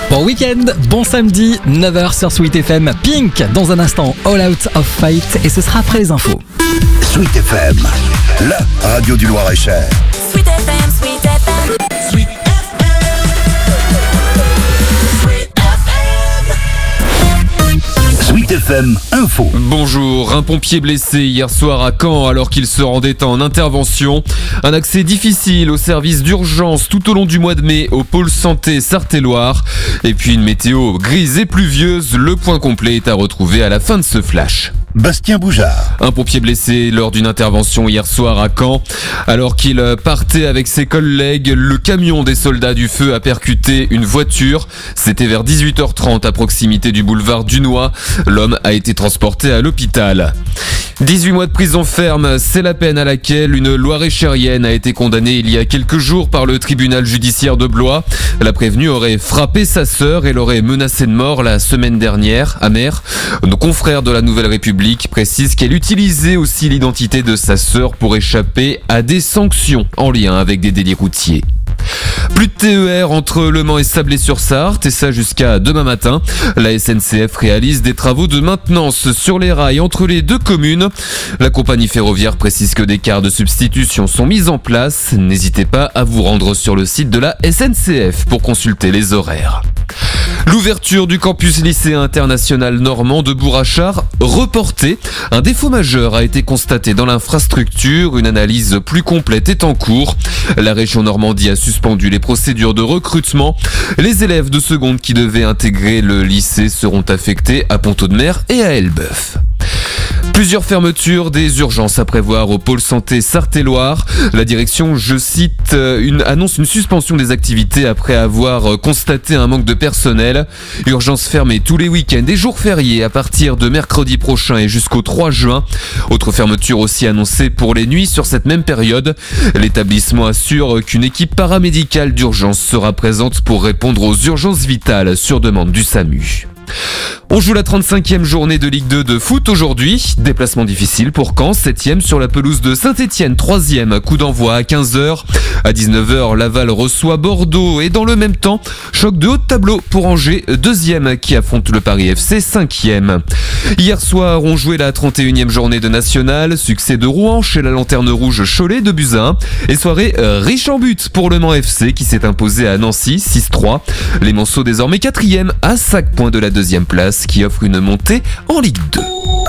Bon week-end, bon samedi, 9h sur Sweet FM. Pink, dans un instant, All Out of Fight, et ce sera après les infos. Sweet FM, la radio du Loir-et-Cher. Sweet FM, Sweet FM. Sweet Sweet FM Info. Bonjour, un pompier blessé hier soir à Caen alors qu'il se rendait en intervention. Un accès difficile au service d'urgence tout au long du mois de mai au pôle santé Sarthe-et-Loire. Et puis une météo grise et pluvieuse, le point complet est à retrouver à la fin de ce flash. Bastien Boujard. Un pompier blessé lors d'une intervention hier soir à Caen. Alors qu'il partait avec ses collègues, le camion des soldats du feu a percuté une voiture. C'était vers 18h30 à proximité du boulevard Dunois. L'homme a été transporté à l'hôpital. 18 mois de prison ferme, c'est la peine à laquelle une Loir-et-Chérienne a été condamnée il y a quelques jours par le tribunal judiciaire de Blois. La prévenue aurait frappé sa sœur et l'aurait menacée de mort la semaine dernière à Mer. Nos confrères de la Nouvelle République précisent qu'elle utilisait aussi l'identité de sa sœur pour échapper à des sanctions en lien avec des délits routiers. Plus de TER entre Le Mans et Sablé-sur-Sarthe, et ça jusqu'à demain matin. La SNCF réalise des travaux de maintenance sur les rails entre les deux communes. La compagnie ferroviaire précise que des cars de substitution sont mis en place. N'hésitez pas à vous rendre sur le site de la SNCF pour consulter les horaires. L'ouverture du campus lycéen international normand de Bourrachard reportée. Un défaut majeur a été constaté dans l'infrastructure. Une analyse plus complète est en cours. La région Normandie a suspendu les procédures de recrutement. Les élèves de seconde qui devaient intégrer le lycée seront affectés à Pont-Audemer et à Elbeuf. Plusieurs fermetures des urgences à prévoir au pôle santé Sarthe-et-Loire. La direction, je cite, annonce une suspension des activités après avoir constaté un manque de personnel. Urgences fermées tous les week-ends et jours fériés à partir de mercredi prochain et jusqu'au 3 juin. Autre fermeture aussi annoncée pour les nuits sur cette même période. L'établissement assure qu'une équipe paramédicale d'urgence sera présente pour répondre aux urgences vitales sur demande du SAMU. On joue la 35e journée de Ligue 2 de foot aujourd'hui. Déplacement difficile pour Caen, 7e sur la pelouse de Saint-Etienne, 3e, coup d'envoi à 15h. À 19h, Laval reçoit Bordeaux et dans le même temps, choc de haut de tableau pour Angers, 2e qui affronte le Paris FC, 5e. Hier soir, on jouait la 31e journée de National, succès de Rouen chez la Lanterne Rouge Cholet de buts à 1 et soirée riche en buts pour le Mans FC qui s'est imposé à Nancy, 6-3. Les Manceaux désormais 4e à 5 points de la 2e place qui offre une montée en Ligue 2.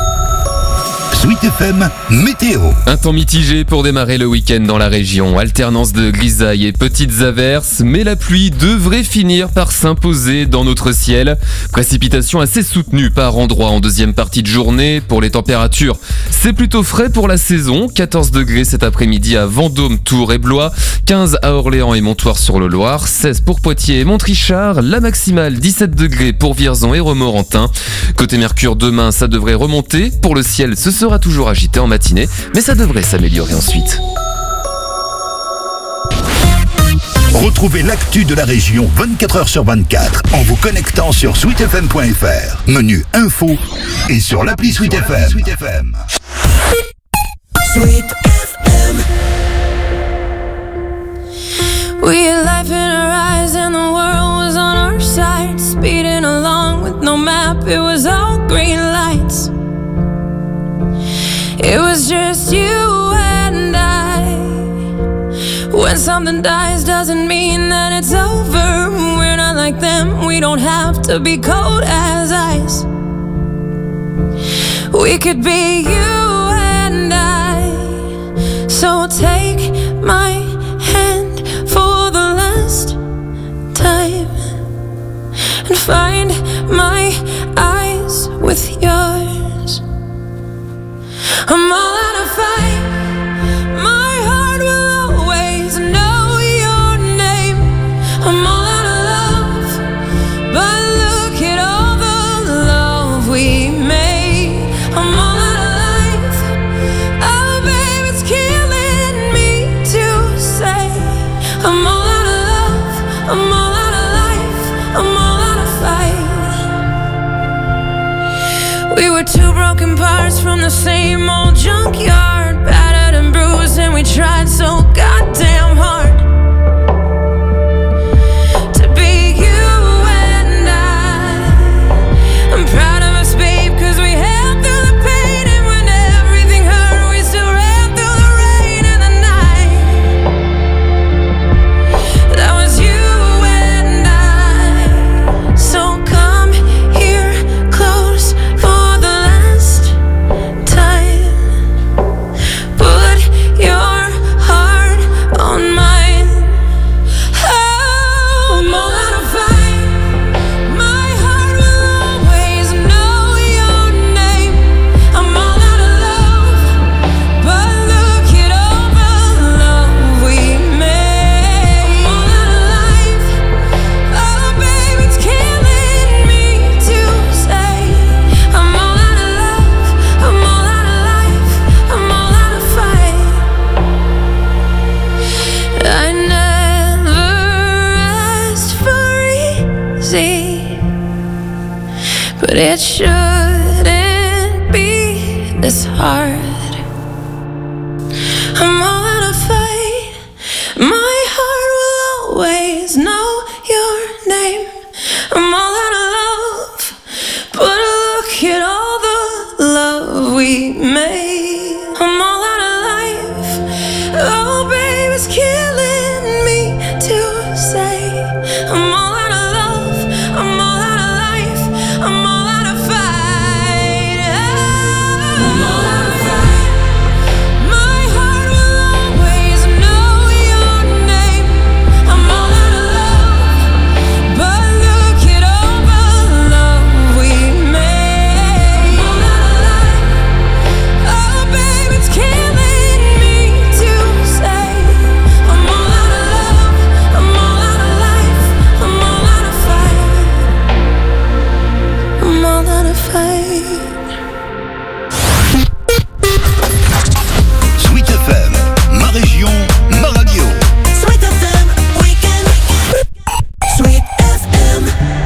Sweet FM Météo. Un temps mitigé pour démarrer le week-end dans la région. Alternance de grisailles et petites averses, mais la pluie devrait finir par s'imposer dans notre ciel. Précipitations assez soutenues par endroits en deuxième partie de journée. Pour les températures, c'est plutôt frais pour la saison. 14 degrés cet après-midi à Vendôme, Tours et Blois. 15 à Orléans et Montoire-sur-le-Loir. 16 pour Poitiers et Montrichard. La maximale 17 degrés pour Vierzon et Romorantin. Côté Mercure, demain, ça devrait remonter. Pour le ciel, ce sera toujours agité en matinée, mais ça devrait s'améliorer ensuite. Retrouvez l'actu de la région 24h sur 24 en vous connectant sur sweetfm.fr, menu info et sur l'appli Sweet FM. Sweet FM. Sweet FM. We had life in our eyes and the world was on our side, speeding along with no map, it was all green lights. It was just you and I. When something dies doesn't mean that it's over. We're not like them, we don't have to be cold as ice. We could be you and I. So take my hand for the last time and find my eyes with yours. I'm all out of fight. My heart will always know your name. I'm all out of love, but look at all the love we made. I'm all out of life. Oh, babe, it's killing me to say. I'm all out of love. I'm all out of life. I'm all out of fight. We were two broken parts from the same old junkyard, battered and bruised, and we tried so goddamn hard to be you and but it shouldn't be this hard. I'm all out of fight. My heart will always know your name. I'm all out of love, but look at all the love we made. I'm all out of life. Oh, babe, it's killing me to say. I'm all out of love. I'm all out of life. I'm all out of fight. I'm all out of fight. My heart will always know your name. I'm all out of love, but look at all the love we made. I'm all out of life. Oh, babe, it's killing me to say. I'm all out of love. I'm all out of life. I'm all out of fight. I'm all out of fight. Sweet FM, ma région, ma radio. Sweet FM Weekend. Sweet FM.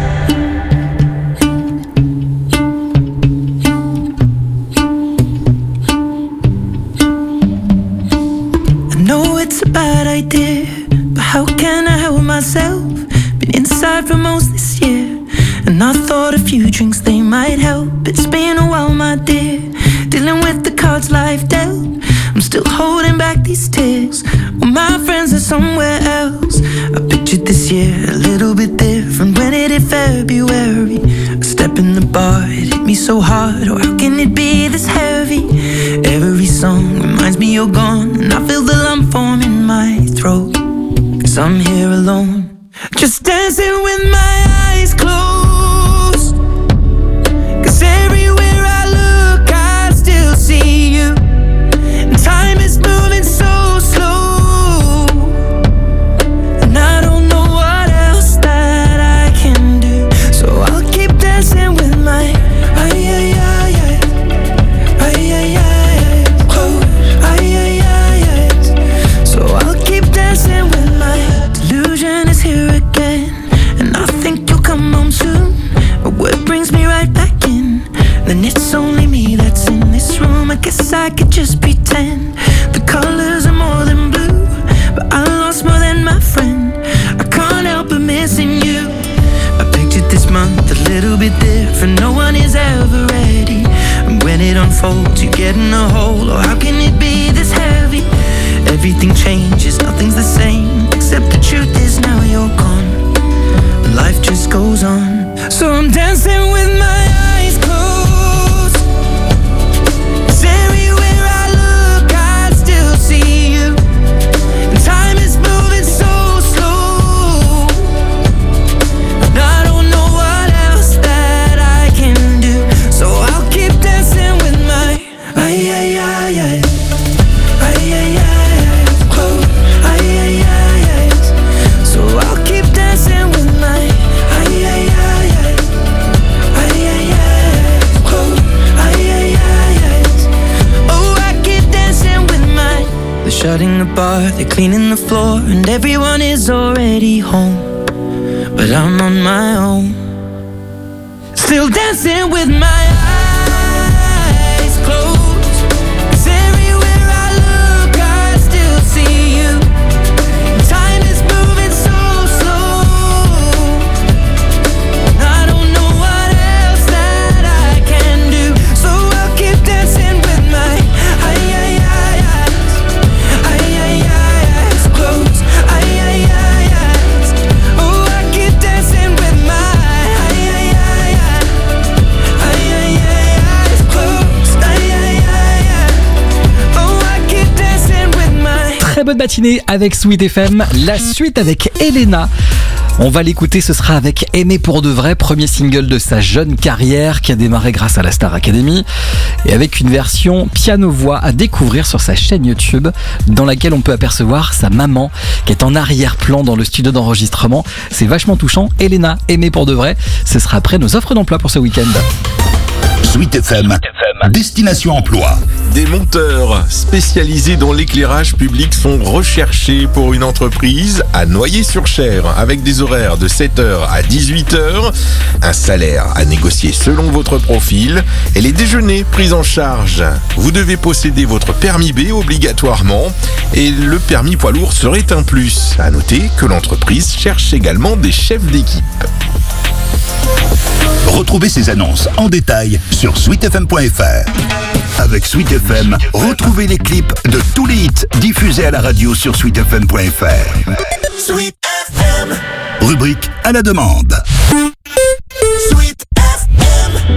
I know it's a bad idea, but how can I help myself? Been inside for most this year, and I thought a few drinks they might help. It's been a while, my dear, dealing with the cards life dealt. I'm still holding back these tears. Well, my friends are somewhere else. I pictured this year a little bit different. When it hit February, a step in the bar, it hit me so hard. Oh, how can it be this heavy? Every song reminds me you're gone, and I feel the lump form in my throat. 'Cause I'm here alone, just dancing with my eyes closed. 'Cause everywhere I look, I still see you. And time is moving so slow, and I don't know what else that I can do. So I'll keep dancing with my closed. So I'll keep dancing with my delusion is here again, and I think you'll come home soon. But what brings me right back in? Then it's only me that's in this room. I guess I could just pretend the colors are more than blue, but I lost more than my friend. I can't help but missing you. I pictured this month a little bit different. No one is ever ready, and when it unfolds, you get in a hole. Oh, how can it be this heavy? Everything changes, nothing's the same, except the truth is now you're gone. Life just goes on. So I'm dancing with my eyes closed. 'Cause everywhere I look, I still see you. And time is moving so slow, and I don't know what else that I can do. So I'll keep dancing with my closed. So I'll keep dancing with my closed. Oh, I keep dancing with my. They're shutting the bar, they're cleaning the floor, and everyone is already home, but I'm on my own, still dancing with my eyes closed. 'Cause everywhere I look, I still see you. Time is moving so slow, and I don't know what else that I can do. So I'll keep dancing with my eyes closed. Oh, I keep dancing with my eyes closed. Oh, I keep dancing with my. Très bonne matinée avec Sweet FM. La suite avec Elena. On va l'écouter, ce sera avec Aimer pour de vrai, premier single de sa jeune carrière qui a démarré grâce à la Star Academy, et avec une version piano-voix à découvrir sur sa chaîne YouTube, dans laquelle on peut apercevoir sa maman qui est en arrière-plan dans le studio d'enregistrement. C'est vachement touchant. Elena, Aimer pour de vrai, ce sera après nos offres d'emploi pour ce week-end. Sweet FM, Destination Emploi. Des monteurs spécialisés dans l'éclairage public sont recherchés pour une entreprise à Noyer-sur-Cher avec des horaires de 7h à 18h, un salaire à négocier selon votre profil et les déjeuners pris en charge. Vous devez posséder votre permis B obligatoirement et le permis poids lourd serait un plus. À noter que l'entreprise cherche également des chefs d'équipe. Retrouvez ces annonces en détail sur sweetfm.fr. Avec Sweet FM, retrouvez les clips de tous les hits diffusés à la radio sur sweetfm.fr. Sweet FM. Rubrique à la demande. Sweet FM.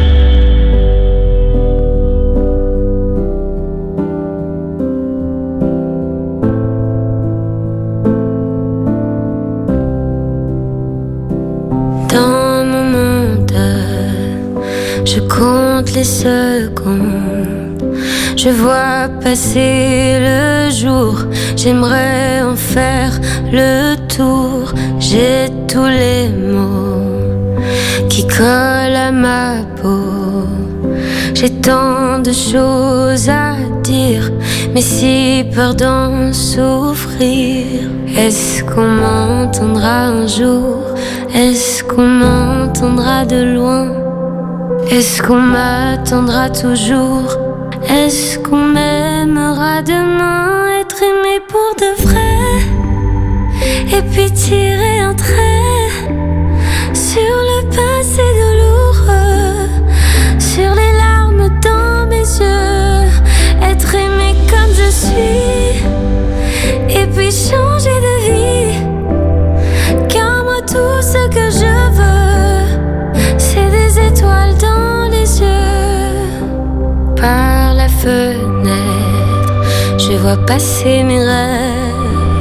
Dans mon monde, je compte les secondes. Je vois passer le jour. J'aimerais en faire le tour. J'ai tous les mots qui collent à ma peau. J'ai tant de choses à dire, mais si peur d'en souffrir. Est-ce qu'on m'entendra un jour? Est-ce qu'on m'entendra de loin? Est-ce qu'on m'attendra toujours? Est-ce qu'on m'aimera demain? Être aimé pour de vrai, et puis tirer un trait sur le passé douloureux, sur les larmes dans mes yeux. Être aimé comme je suis, et puis changer de vie. Car moi tout ce que je veux, c'est des étoiles dans les yeux. Par la fenêtre, je vois passer mes rêves.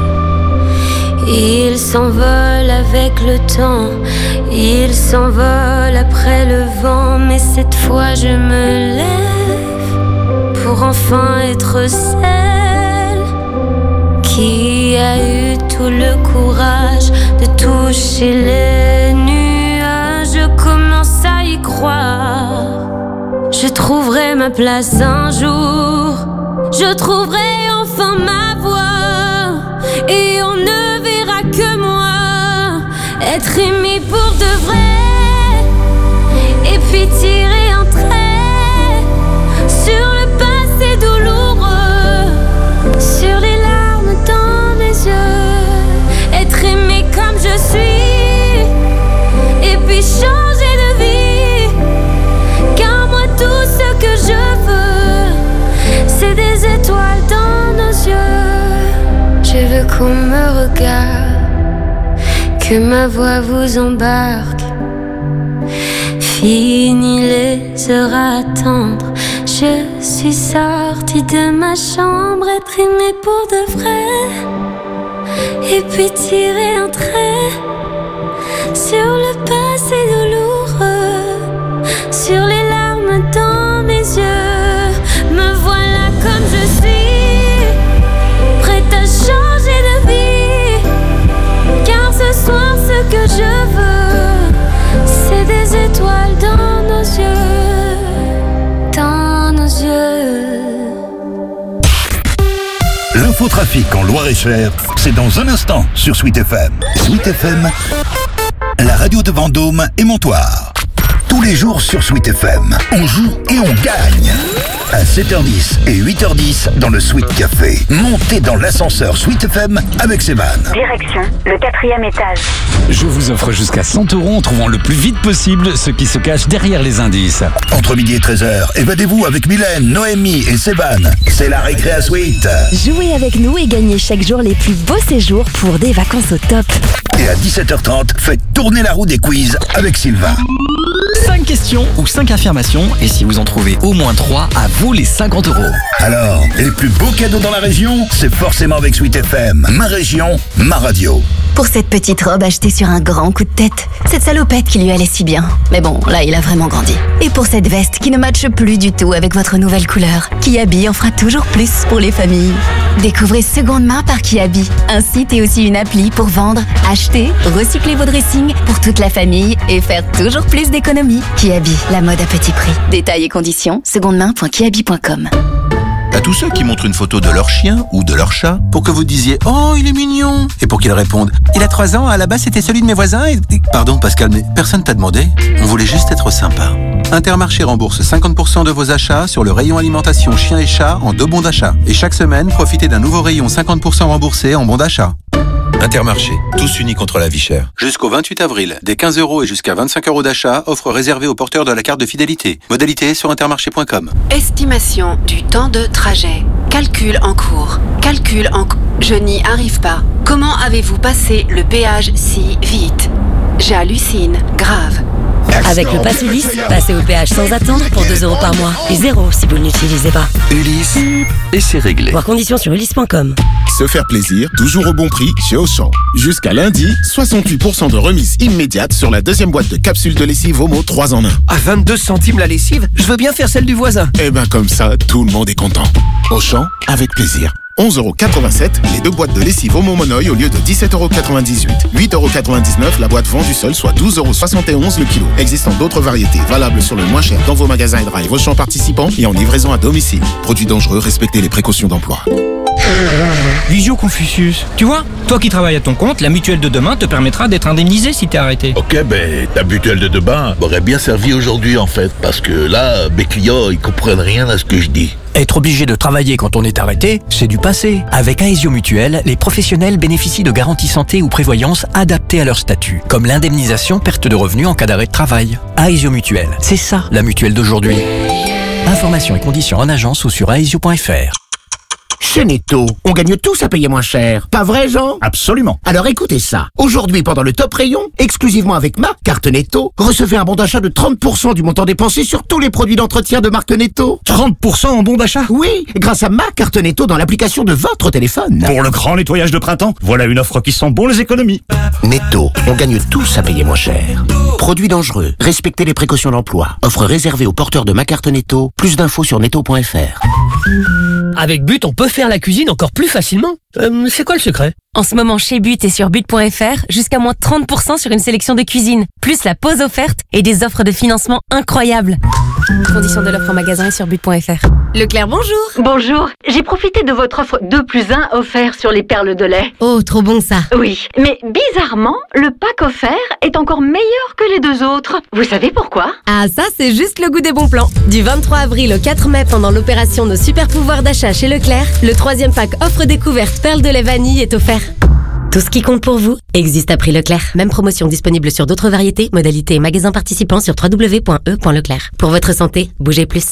Ils s'envolent avec le temps, ils s'envolent après le vent. Mais cette fois je me lève pour enfin être celle qui a eu tout le courage de toucher les nuages. Je commence à y croire. Je trouverai ma place un jour. Je trouverai enfin ma voie. Et on ne verra que moi. Être aimé pour de vrai. Et puis tirer un trait sur le passé douloureux, sur les larmes dans mes yeux. Être aimé comme je suis, et puis changer de vie. Car moi tout ce que je veux, c'est des étoiles dans nos yeux. Je veux qu'on me regarde, que ma voix vous embarque. Fini les heures à attendre, je suis sortie de ma chambre. Être aimée pour de vrai, et puis tirer un trait sur le passé douloureux, sur les larmes dans mes yeux. Me voilà comme je suis, prête à changer de vie. Car ce soir ce que je veux, c'est des étoiles dans nos yeux, dans nos yeux. L'infotrafic en Loir-et-Cher, c'est dans un instant sur Sweet FM. Sweet FM, la radio de Vendôme et Montoire. Tous les jours sur Sweet FM, on joue et on gagne. À 7h10 et 8h10 dans le Sweet Café. Montez dans l'ascenseur Sweet FM avec Séban. Direction le 4e étage. Je vous offre jusqu'à 100 € en trouvant le plus vite possible ce qui se cache derrière les indices. Entre midi et 13h, évadez-vous avec Mylène, Noémie et Séban. C'est la récré à Sweet. Jouez avec nous et gagnez chaque jour les plus beaux séjours pour des vacances au top. Et à 17h30, faites tourner la roue des quiz avec Sylvain. 5 questions ou 5 affirmations, et si vous en trouvez au moins 3, à vous les 50 €. Alors, les plus beaux cadeaux dans la région, c'est forcément avec Sweet FM. Ma région, ma radio. Pour cette petite robe achetée sur un grand coup de tête. Cette salopette qui lui allait si bien. Mais bon, là, il a vraiment grandi. Et pour cette veste qui ne matche plus du tout avec votre nouvelle couleur. Kiabi en fera toujours plus pour les familles. Découvrez Seconde Main par Kiabi. Un site et aussi une appli pour vendre, acheter, recycler vos dressings pour toute la famille et faire toujours plus d'économies. Kiabi, la mode à petit prix. Détails et conditions, secondemain.kiabi.com. À tous ceux qui montrent une photo de leur chien ou de leur chat pour que vous disiez « Oh, il est mignon !» et pour qu'ils répondent « Il a 3 ans, à la base c'était celui de mes voisins et... » Pardon Pascal, mais personne t'a demandé. On voulait juste être sympa. Intermarché rembourse 50% de vos achats sur le rayon alimentation chien et chat en 2 bons d'achat. Et chaque semaine, profitez d'un nouveau rayon 50% remboursé en bons d'achat. Intermarché, tous unis contre la vie chère. Jusqu'au 28 avril, des 15 € et jusqu'à 25 € d'achat, offre réservée aux porteurs de la carte de fidélité. Modalité sur intermarché.com. Estimation du temps de trajet. Calcul en cours. Je n'y arrive pas. Comment avez-vous passé le péage si vite? J'hallucine, grave. Avec le Pass Ulysse, passez au péage sans attendre pour 2 € par mois. Et 0 si vous ne l'utilisez pas. Ulysse, et c'est réglé. Voir conditions sur ulysse.com. Se faire plaisir, toujours au bon prix chez Auchan. Jusqu'à lundi, 68% de remise immédiate sur la deuxième boîte de capsules de lessive Omo 3 en 1. À 22 centimes la lessive, je veux bien faire celle du voisin. Eh ben comme ça, tout le monde est content. Auchan, avec plaisir. 11,87 € les 2 boîtes de lessive Omo Monoï au lieu de 17,98 €. 8,99 € la boîte vendue seule, soit 12,71 € le kilo. Existant d'autres variétés, valables sur le moins cher dans vos magasins et drive Auchan participants et en livraison à domicile. Produits dangereux, respectez les précautions d'emploi. Visio Confucius. Tu vois, toi qui travailles à ton compte, la mutuelle de demain te permettra d'être indemnisé si t'es arrêté. Ok, ben ta mutuelle de demain m'aurait bien servi aujourd'hui en fait, parce que là, mes clients, ils comprennent rien à ce que je dis. Être obligé de travailler quand on est arrêté, c'est du passé. Avec Aesio Mutuelle, les professionnels bénéficient de garanties santé ou prévoyance adaptées à leur statut, comme l'indemnisation perte de revenus en cas d'arrêt de travail. Aesio Mutuelle, c'est ça la mutuelle d'aujourd'hui. Informations et conditions en agence ou sur aesio.fr. Chez Netto, on gagne tous à payer moins cher. Pas vrai, Jean? Absolument. Alors écoutez ça. Aujourd'hui, pendant le top rayon, exclusivement avec ma carte Netto, recevez un bon d'achat de 30% du montant dépensé sur tous les produits d'entretien de marque Netto. 30% en bon d'achat? Oui, grâce à ma carte Netto dans l'application de votre téléphone. Pour le grand nettoyage de printemps, voilà une offre qui sent bon les économies. Netto, on gagne tous à payer moins cher. Produits dangereux, respectez les précautions d'emploi. Offre réservée aux porteurs de ma carte Netto. Plus d'infos sur netto.fr. Avec But, on peut faire la cuisine encore plus facilement. C'est quoi le secret? En ce moment, chez But et sur But.fr, jusqu'à moins 30% sur une sélection de cuisine, plus la pause offerte et des offres de financement incroyables. Conditions de l'offre en magasin et sur But.fr. Leclerc, bonjour. Bonjour. J'ai profité de votre offre 2+1 offert sur les perles de lait. Oh, trop bon ça. Oui, mais bizarrement, le pack offert est encore meilleur que les 2 autres. Vous savez pourquoi? Ah, ça, c'est juste le goût des bons plans. Du 23 avril au 4 mai, pendant l'opération Nos Super Pouvoirs d'achat chez Leclerc, le 3e pack offre découverte perles de lait vanille est offert. Tout ce qui compte pour vous existe à prix Leclerc. Même promotion disponible sur d'autres variétés, modalités et magasins participants sur www.e.leclerc. Pour votre santé, bougez plus.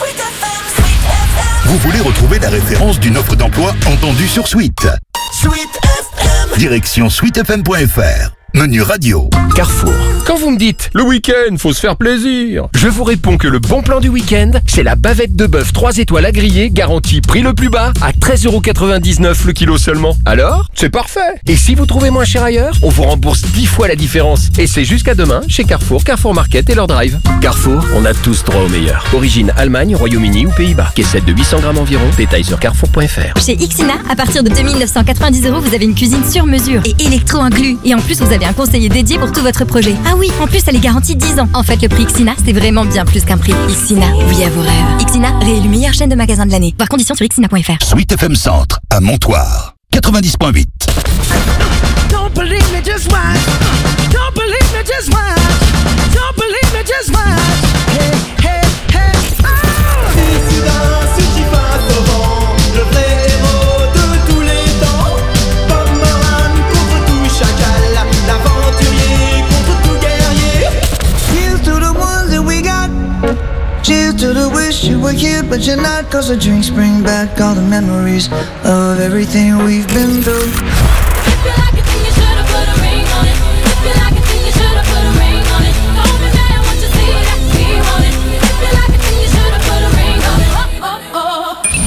Vous voulez retrouver la référence d'une offre d'emploi entendue sur Sweet. Direction sweetfm.fr. Menu radio. Carrefour. Quand vous me dites le week-end, faut se faire plaisir, je vous réponds que le bon plan du week-end, c'est la bavette de bœuf 3 étoiles à griller, garantie prix le plus bas, à 13,99 € le kilo seulement. Alors, c'est parfait. Et si vous trouvez moins cher ailleurs, on vous rembourse 10 fois la différence. Et c'est jusqu'à demain chez Carrefour, Carrefour Market et leur drive. Carrefour, on a tous droit au meilleur. Origine Allemagne, Royaume-Uni ou Pays-Bas. Caissette de 800 grammes environ. Détails sur carrefour.fr. Chez Ixina, à partir de 2990 €, vous avez une cuisine sur mesure et électro inclus. Et en plus, vous avez un conseiller dédié pour tout votre projet. Ah oui, en plus, elle est garantie 10 ans. En fait, le prix Ixina, c'est vraiment bien plus qu'un prix. Ixina, oui à vos rêves. Ixina, réélu meilleure chaîne de magasins de l'année. Voir conditions sur ixina.fr. Sweet FM Centre, à Montoire. 90.8. Don't believe me, just watch. Don't believe me, just watch. Don't believe me, just watch. Hey, hey, hey. Dissident, Sujifa, Sauvant, le vrai héros de tous les temps. Bomberman contre tout chacal, l'aventurier contre tout guerrier. Here's to the ones that we got. Cheers to the wish you were here, but you're not. Cause the drinks bring back all the memories of everything we've been through.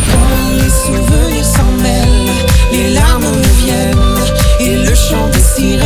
Les souvenirs s'en mêlent, les larmes me viennent, et le chant des sirènes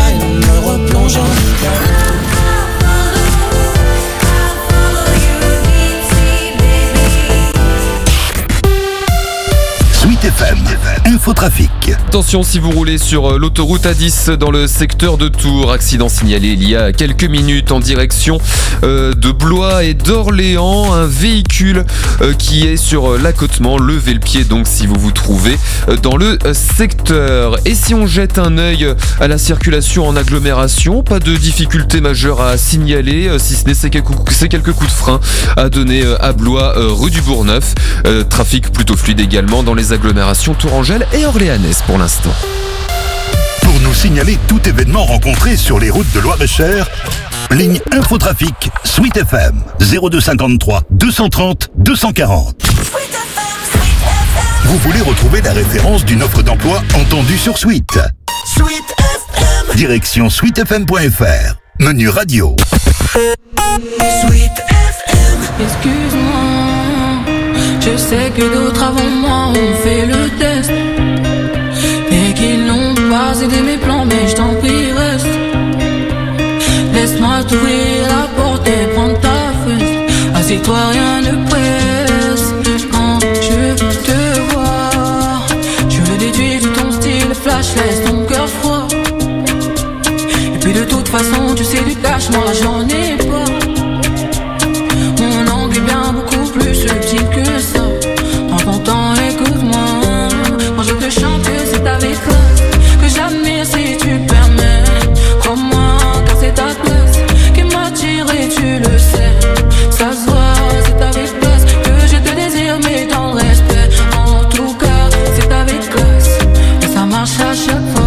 Infotrafic. Attention si vous roulez sur l'autoroute A10 dans le secteur de Tours. Accident signalé il y a quelques minutes en direction de Blois et d'Orléans. Un véhicule qui est sur l'accotement. Levez le pied donc si vous vous trouvez dans le secteur. Et si on jette un œil à la circulation en agglomération, pas de difficultés majeures à signaler, si ce n'est ces quelques coups de frein à donner à Blois, rue du Bourgneuf. Trafic plutôt fluide également dans les agglomérations tourangelles et orléanaises pour l'instant. Pour nous signaler tout événement rencontré sur les routes de Loir-et-Cher, ligne Infotrafic, Sweet FM, 0253 230 240. Vous voulez retrouver la référence d'une offre d'emploi entendue sur Sweet. Sweet FM. Direction sweetfm.fr. Menu radio. Sweet FM. Excuse-moi, je sais que d'autres avant moi ont fait le test et qu'ils n'ont pas aidé mes plans, mais je t'en prie reste. Laisse-moi t'ouvrir la porte et prendre ta fesse. Assieds-toi, rien ne presse. Quand je te vois, je le déduis de ton style flash, laisse ton cœur froid. Et puis de toute façon, tu sais du cash, moi j'en ai pas. Mon angle est bien beaucoup plus subtil que ça. Prends ton temps, écoute-moi. Quand je te chante, c'est avec classe que j'admire si tu le permets. Crois-moi, car c'est ta classe qui m'attire et tu le sais. Ça se voit, c'est avec classe que je te désire, mais dans le respect. En tout cas, c'est avec classe et ça marche à chaque fois.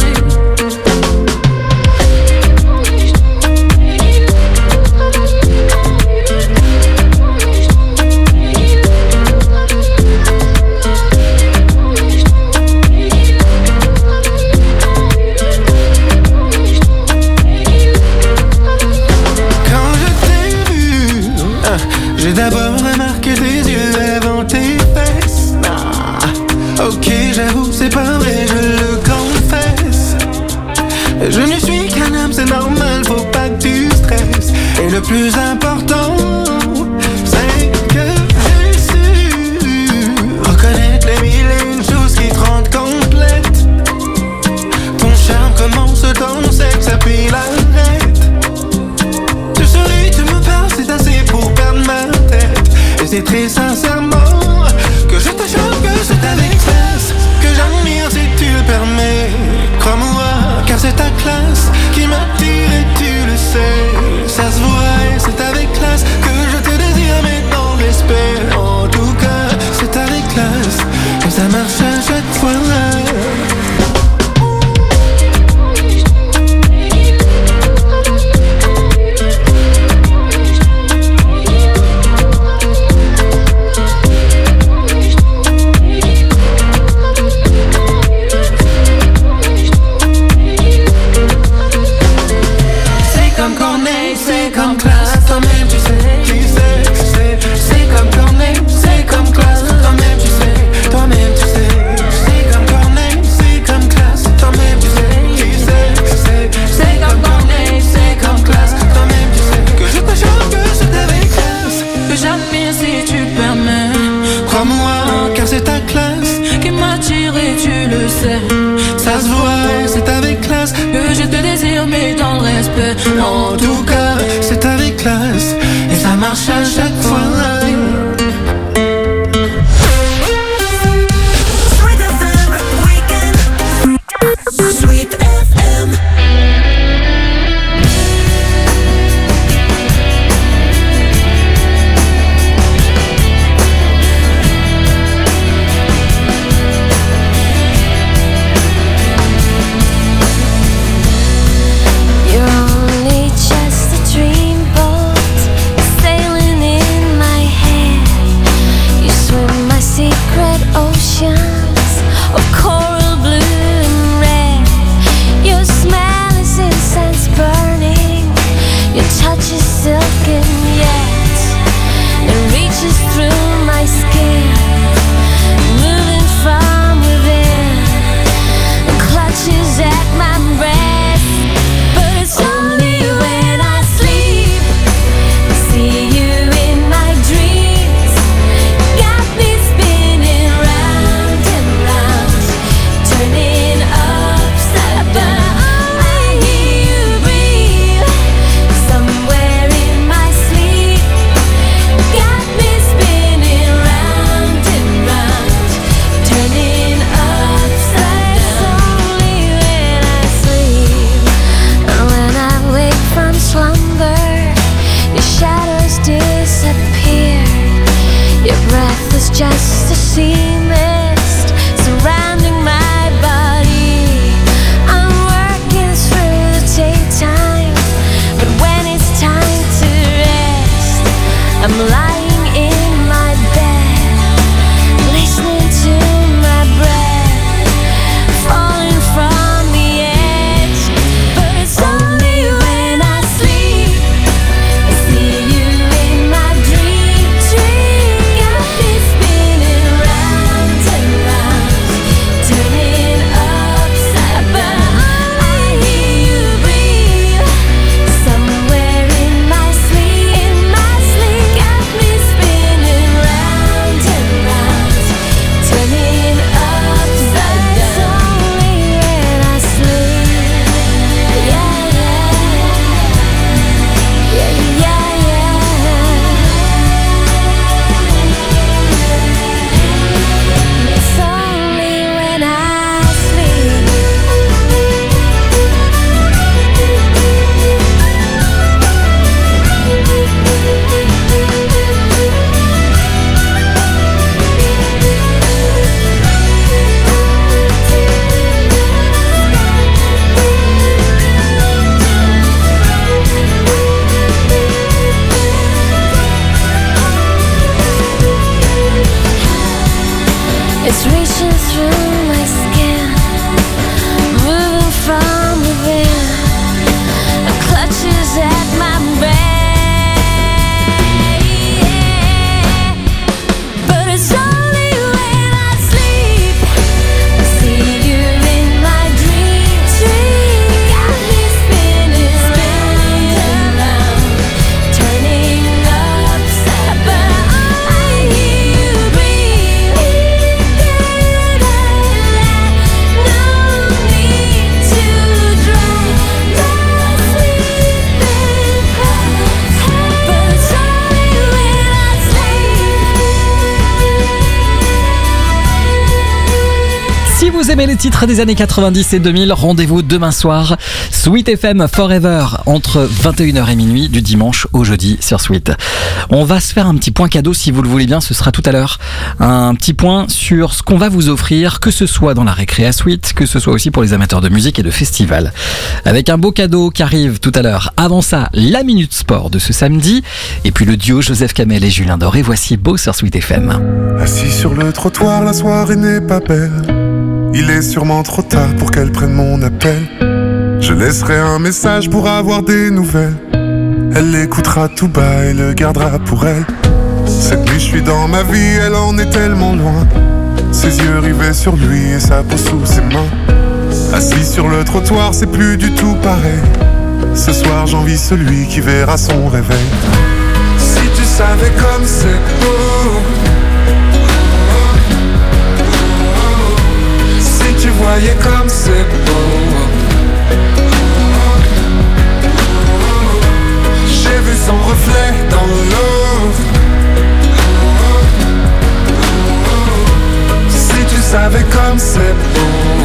J'ai d'abord remarqué tes yeux avant tes fesses. Ok, j'avoue, c'est pas vrai, je le confesse. Je ne suis qu'un homme, c'est normal, faut pas que tu stresses. Et le plus important, c'est que j'ai su reconnaître les mille et une choses qui te rendent complète. Ton charme commence dans ton sexe, puis l'arrête. Tu souris, tu me parles, c'est assez pour perdre ma tête. Et c'est très sincèrement que je te choque, que c'est avec classe que j'admire si tu le permets. Crois-moi, car c'est ta classe qui m'attire et tu le sais. Ça se voit et c'est avec classe que je te désire, mais dans le respect. En tout cas, c'est avec classe que ça marche à chaque fois. C'est comme classe, toi-même tu sais, c'est comme Corneille, c'est comme classe, toi-même tu sais, c'est comme Corneille, c'est comme classe, toi-même tu sais, c'est comme Corneille, c'est comme classe, toi-même tu sais, que je te choque, que c'est avec classe, que j'admire si tu le permets, crois-moi, car c'est ta classe qui m'attire et tu le sais, ça se voit, c'est avec classe, que je te désire mais dans le respect, en tout cas, c'est avec classe et ça marche à chaque fois. Sweet FM. You're only just a clutches at my brain. But it's only when I sleep I see you in my dreams. Got me spinning around, turning upside, but I hear you breathe. No need to drown my sleeping past, but it's only when I Si vous aimez les titres des années 90 et 2000, rendez-vous demain soir. Sweet FM Forever, entre 21h et minuit, du dimanche au jeudi sur Sweet. On va se faire un petit point cadeau si vous le voulez bien, ce sera tout à l'heure. Un petit point sur ce qu'on va vous offrir, que ce soit dans la récré à Sweet, que ce soit aussi pour les amateurs de musique et de festival. Avec un beau cadeau qui arrive tout à l'heure. Avant ça, la Minute Sport de ce samedi. Et puis le duo Joseph Kamel et Julien Doré. Voici Beau sur Sweet FM. Assis sur le trottoir, la soirée n'est pas belle. Il est sûrement trop tard pour qu'elle prenne mon appel. Je laisserai un message pour avoir des nouvelles. Elle l'écoutera tout bas et le gardera pour elle. Cette nuit je suis dans ma vie, elle en est tellement loin. Ses yeux rivés sur lui et sa peau sous ses mains. Assis sur le trottoir, c'est plus du tout pareil. Ce soir j'envie celui qui verra son réveil. Si tu savais comme c'est beau, si tu voyais comme c'est beau, j'ai vu son reflet dans l'eau. Si tu savais comme c'est beau.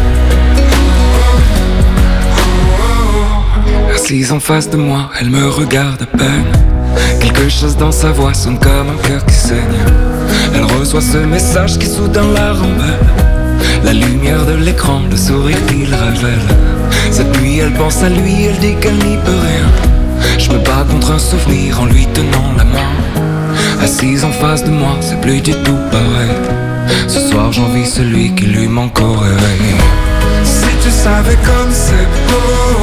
Assise en face de moi, elle me regarde à peine. Quelque chose dans sa voix sonne comme un cœur qui saigne. Elle reçoit ce message qui soudain la rembelle. La lumière de l'écran, le sourire qu'il révèle. Cette nuit elle pense à lui, elle dit qu'elle n'y peut rien. Je me bats contre un souvenir en lui tenant la main. Assise en face de moi, c'est plus du tout pareil. Ce soir j'envie celui qui lui manque au réveil. Si tu savais comme c'est beau,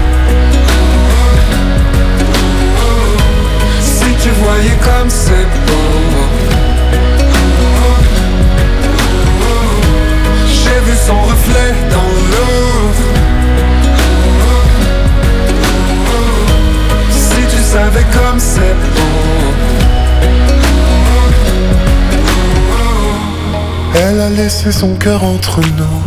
si tu voyais comme c'est beau, j'ai vu son reflet dans l'eau. Si tu savais comme c'est beau. Elle a laissé son cœur entre nous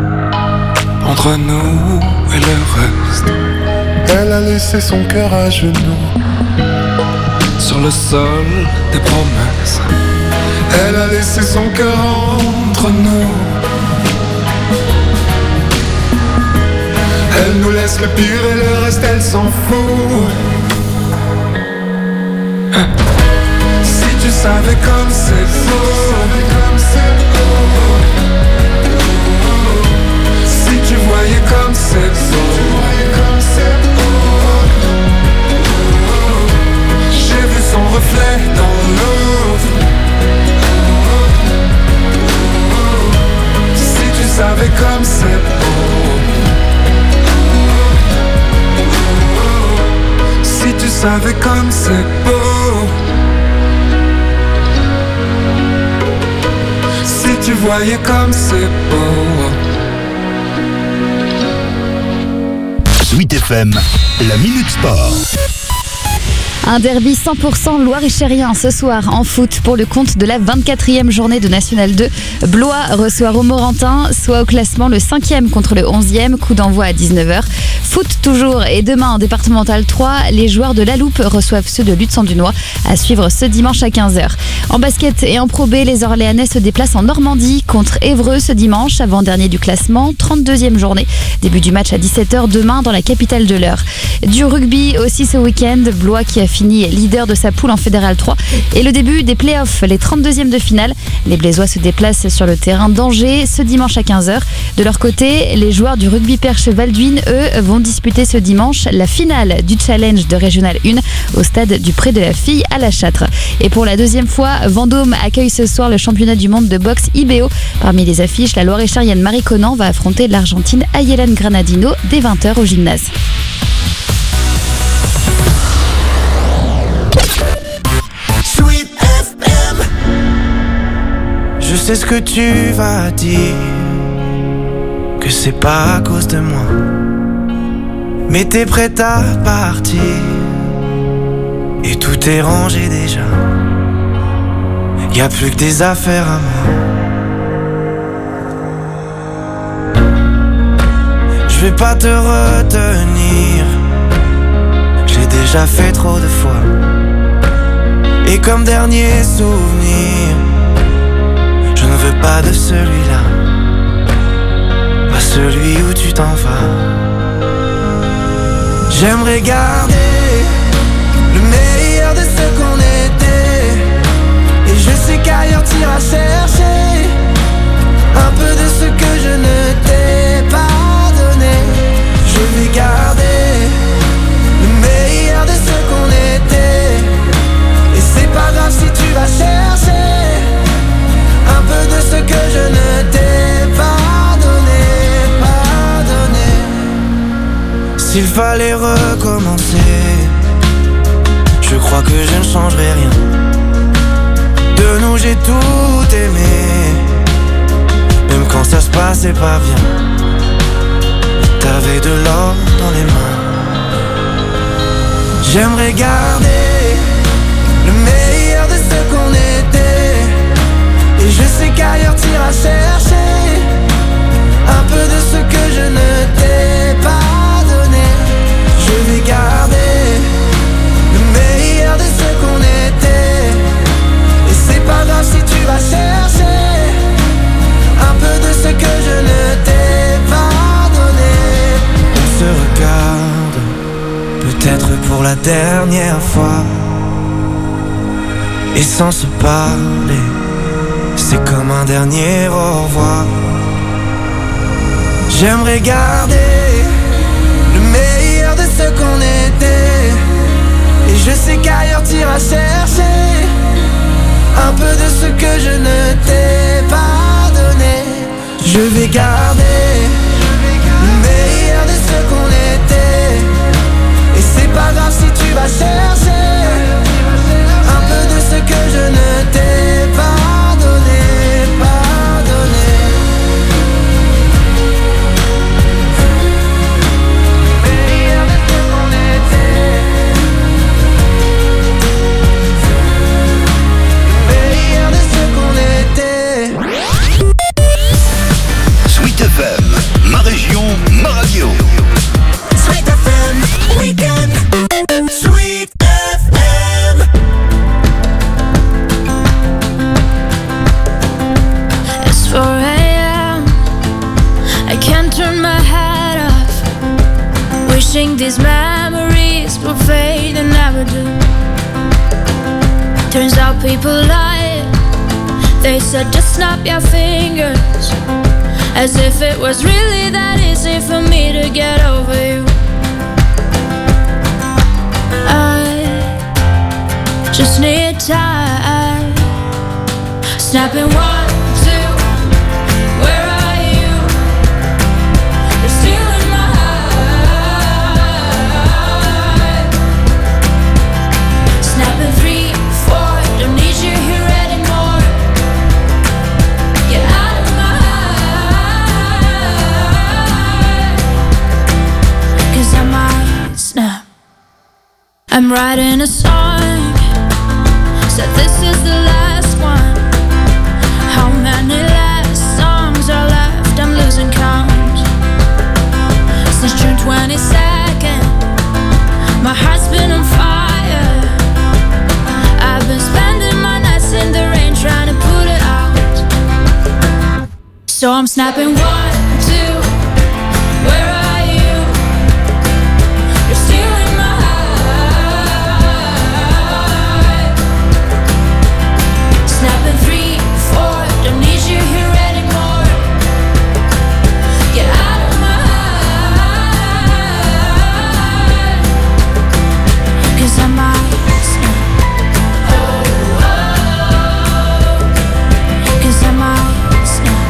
et le reste. Elle a laissé son cœur à genoux sur le sol des promesses. Elle a laissé son cœur entre nous. Elle nous laisse le pire et le reste elle s'en fout. Si tu savais comme c'est beau, si tu voyais comme c'est beau, j'ai vu son reflet dans l'eau. Si tu savais comme c'est beau, si tu savais comme c'est beau, si tu voyais comme c'est beau. Sweet FM, la Minute Sport. Un derby 100% loir-et-chérien ce soir en foot pour le compte de la 24e journée de National 2. Blois reçoit Romorantin, soit au classement le 5e contre le 11e, coup d'envoi à 19h. Foot toujours, et demain en départemental 3, les joueurs de la Loupe reçoivent ceux de Lutz-en-Dunois, à suivre ce dimanche à 15h. En basket et en Pro B, les Orléanais se déplacent en Normandie contre Évreux ce dimanche, avant-dernier du classement, 32e journée. Début du match à 17h demain dans la capitale de l'Eure. Du rugby aussi ce week-end, Blois qui a fini leader de sa poule en Fédéral 3, et le début des playoffs, les 32e de finale. Les Blésois se déplacent sur le terrain d'Angers ce dimanche à 15h. De leur côté, les joueurs du rugby Perche Valduine, eux, vont disputer ce dimanche la finale du challenge de Régional 1 au stade du Pré de la Fille à La Châtre. Et pour la deuxième fois, Vendôme accueille ce soir le championnat du monde de boxe IBO. Parmi les affiches, la Loire-et-Chérienne Marie Conan va affronter l'Argentine Ayelen Granadino dès 20h au gymnase. Je sais ce que tu vas dire, que c'est pas à cause de moi. Mais t'es prête à partir, et tout est rangé déjà. Y'a plus que des affaires à moi. Je vais pas te retenir, j'ai déjà fait trop de fois. Et comme dernier souvenir, je ne veux pas de celui-là, pas celui où tu t'en vas. J'aimerais garder le meilleur de ce qu'on était, et je sais qu'ailleurs t'iras chercher un peu de ce que je ne t'ai pas donné. Je vais garder le meilleur de ce qu'on était, et c'est pas grave si tu vas chercher un peu de ce que je ne t'ai pas donné, pas donné. S'il fallait recommencer, je crois que je ne changerai rien. De nous j'ai tout aimé, même quand ça se passait pas bien. T'avais de l'or dans les mains. J'aimerais garder le meilleur de ce qu'on était, et je sais qu'ailleurs t'iras chercher un peu de ce que je ne t'ai pas donné. Je vais garder le meilleur de ce qu'on était, et c'est pas grave si tu vas chercher un peu de ce que je ne t'ai pas donné. On se regarde, peut-être pour la dernière fois, et sans se parler, c'est comme un dernier au revoir. J'aimerais garder le meilleur de ce qu'on était, et je sais qu'ailleurs t'iras chercher un peu de ce que je ne t'ai pas donné. Je vais garder le meilleur de ce qu'on était, et c'est pas grave si tu vas chercher un peu de ce que je ne t'ai pas donné, pas donné. Meilleur de ce qu'on était, meilleur de ce qu'on était. Sweet FM, ma région, ma radio. Sweet FM, Weekend. Sweet FM. It's 4 a.m. I can't turn my head off, wishing these memories will fade and never do. Turns out people lie. They said just snap your fingers, as if it was really that easy for me to get over you. I just need time. Snapping 1, 2, where are you? You're still in my heart. Snapping 3, 4, don't need you here anymore. Get out of my heart, 'cause I might snap. I'm writing a song, said this is the last one. How many last songs are left? I'm losing count. Since June 22nd, my heart's been on fire. I've been spending my nights in the rain trying to put it out. So I'm snapping 1, 2, where are you? You're still in my heart. Snapping 3, 4, don't need you here anymore. Get out of my heart, 'cause I might snap. 'Cause I might snap.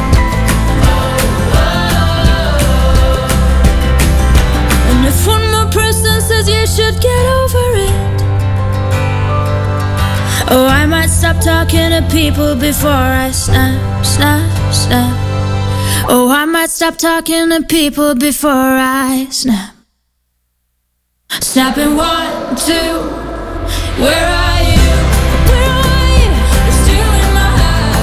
And if one more person says you should get over it, Oh, I might stop talking to people before I snap, snap, snap. Oh, I might stop talking to people before I snap. Snapping 1, 2, where are you? Where are you? You're still in my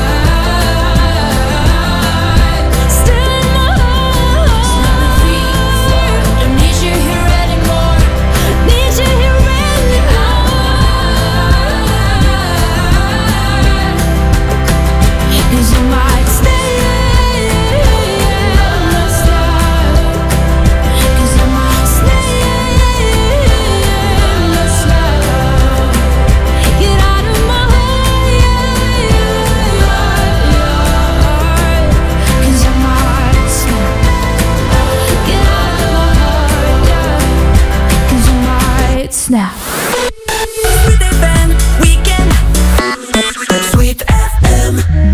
heart. Still in my heart. Snapping 3, 4, don't need you here anymore. Need you here anymore. 'Cause you might stay. Snap. Sweet FM Weekend. Sweet FM.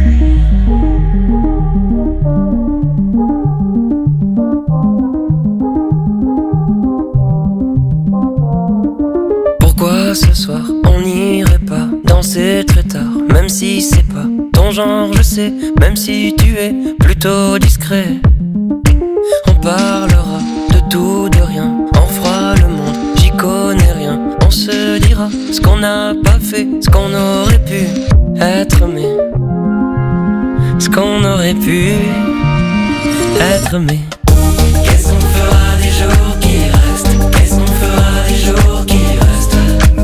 Pourquoi ce soir on n'irait pas danser très tard, même si c'est pas ton genre, je sais, même si tu es plutôt discret. On parlera de tout, de rien, on fera le monde, j'y connais rien. On se dira ce qu'on n'a pas fait, ce qu'on aurait pu être, mais ce qu'on aurait pu être, mais qu'est-ce qu'on fera des jours qui restent? Qu'est-ce qu'on fera des jours qui restent?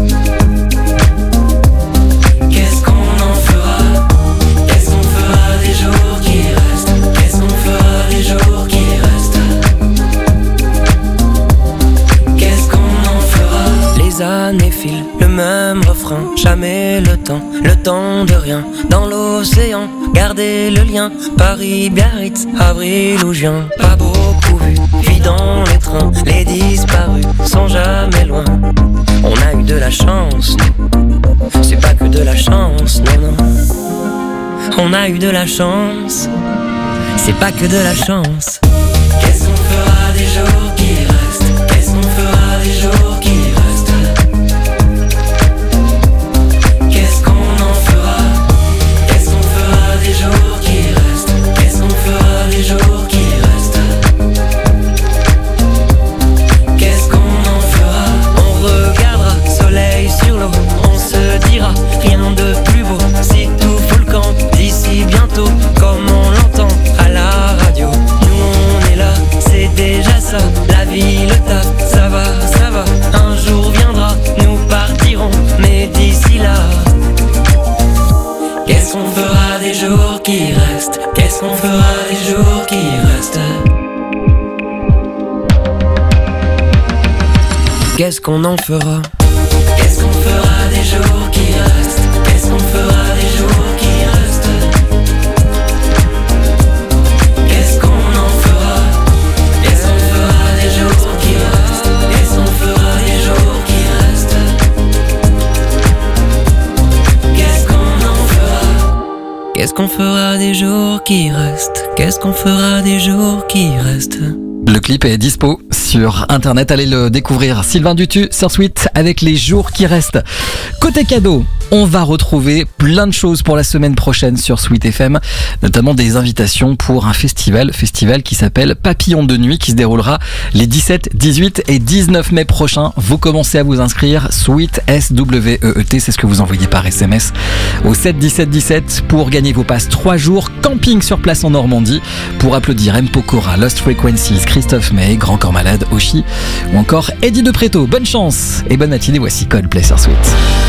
Qu'est-ce qu'on en fera? Qu'est-ce qu'on fera des jours qui restent? Qu'est-ce qu'on fera des jours qui restent? Qu'est-ce qu'on en fera? Les années filent, le même refrain, jamais le temps de rien. Dans l'océan, garder le lien, Paris, Biarritz, avril ou juin. Pas beaucoup vu, vie dans les trains, les disparus sont jamais loin. On a eu de la chance, c'est pas que de la chance, non, non. On a eu de la chance, c'est pas que de la chance. Qu'est-ce qu'on fera des jours qui restent? Qu'est-ce qu'on fera des jours qui restent? Qu'est-ce qu'on en fera? Qu'est-ce qu'on fera des jours qui restent? Qu'est-ce qu'on fera des jours qui restent? Qu'est-ce qu'on en fera? On regardera soleil sur l'eau, on se dira rien de plus beau. Si tout fout le camp d'ici bientôt, comme on l'entend à la radio. Nous on est là, c'est déjà ça. La vie, le taf, ça va, ça va. Un jour viendra, nous partirons, mais d'ici là, qu'est-ce qu'on fera des jours qui restent? Qu'est-ce qu'on fera des jours qui restent? Qu'est-ce qu'on en fera? Qu'est-ce qu'on fera des jours qui restent? Qu'est-ce qu'on fera des jours qui restent? Qu'est-ce qu'on en fera? Qu'est-ce qu'on fera des jours qui restent? Qu'est-ce qu'on fera des jours qui restent? Qu'est-ce qu'on en fera? Qu'est-ce qu'on fera des jours qui restent? Qu'est-ce qu'on fera des jours qui restent? Le clip est dispo sur internet, allez le découvrir. Sylvain Dutu sur Sweet avec les jours qui restent. Côté cadeau, on va retrouver plein de choses pour la semaine prochaine sur Sweet FM, notamment des invitations pour un festival qui s'appelle Papillon de Nuit, qui se déroulera les 17, 18 et 19 mai prochains. Vous commencez à vous inscrire, Sweet, S-W-E-E-T, c'est ce que vous envoyez par SMS au 7 17 17 pour gagner vos passes 3 jours camping sur place en Normandie, pour applaudir M. Pokora, Lost Frequencies, Christophe May, Grand Corps Malade, Oshi ou encore Eddie De Preto. Bonne chance et bonne matinée, voici Coldplay sur Sweet.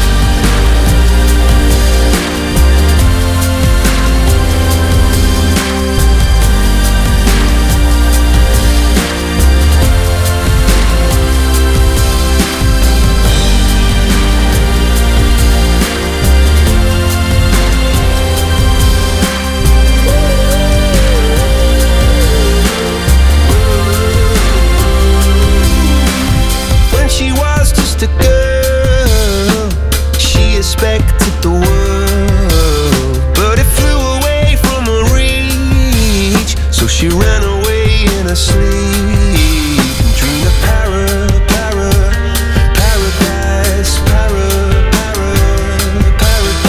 A girl, she expected the world, but it flew away from her reach. So she ran away in her sleep, dreamed of paradise, paradise.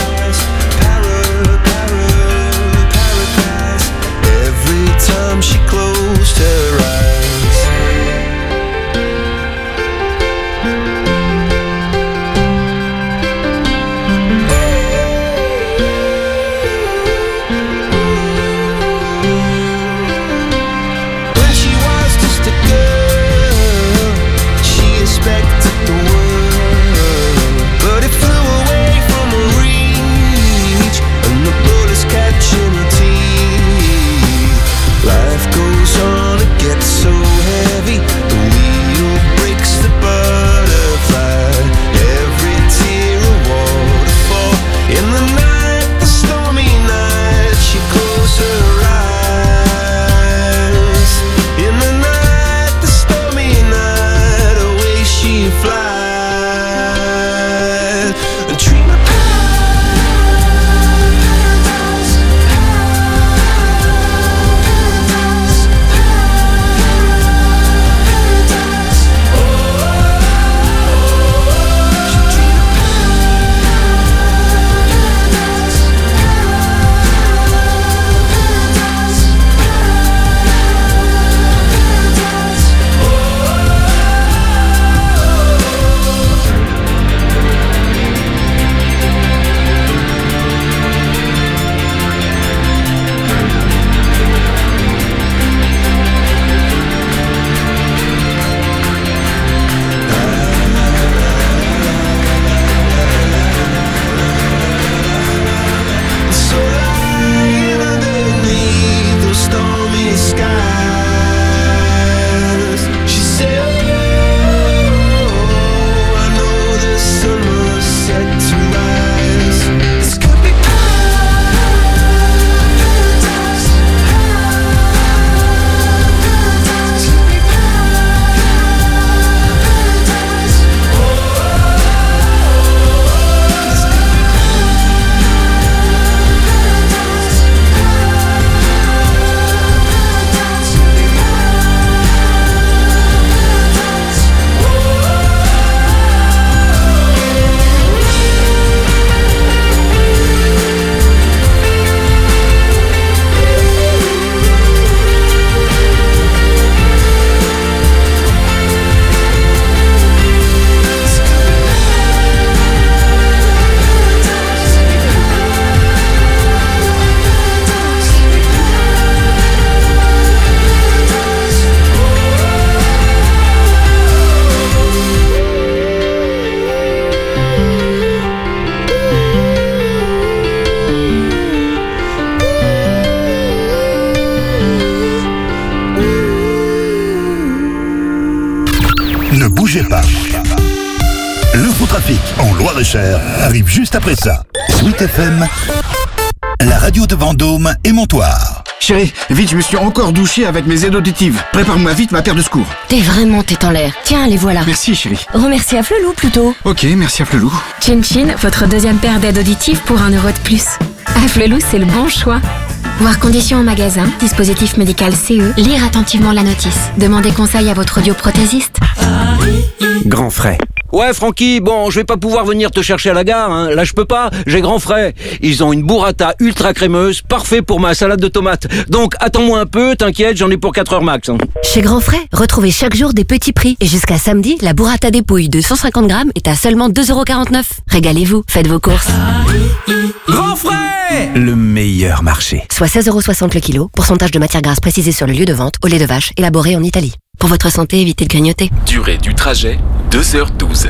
bougez pas. L'infotrafic en Loir-et-Cher arrive juste après ça. Sweet FM, la radio de Vendôme et Montoire. Chérie, vite, je me suis encore douché avec mes aides auditives. Prépare-moi vite ma paire de secours. T'es vraiment tête en l'air. Tiens, les voilà. Merci, chérie. Remercie à Flelou plutôt. Ok, merci à Flelou. Chin Chin, votre deuxième paire d'aides auditives pour 1 euro de plus. À Flelou, c'est le bon choix. Voir conditions en magasin, dispositif médical CE, lire attentivement la notice. Demandez conseil à votre audioprothésiste. Grand frais. Ouais, Francky, bon, je vais pas pouvoir venir te chercher à la gare, hein. Là, je peux pas, j'ai grand frais. Ils ont une burrata ultra crémeuse, parfait pour ma salade de tomates. Donc, attends-moi un peu, t'inquiète, j'en ai pour 4 heures max. Hein. Chez Grand Frais, retrouvez chaque jour des petits prix. Et jusqu'à samedi, la burrata dépouille de 150 grammes est à seulement 2,49 €. Régalez-vous, faites vos courses. Grand frais, le meilleur marché. Soit 16,60 € le kilo, pourcentage de matière grasse précisé sur le lieu de vente, au lait de vache, élaboré en Italie. Pour votre santé, évitez de grignoter. Durée du trajet, 2h12.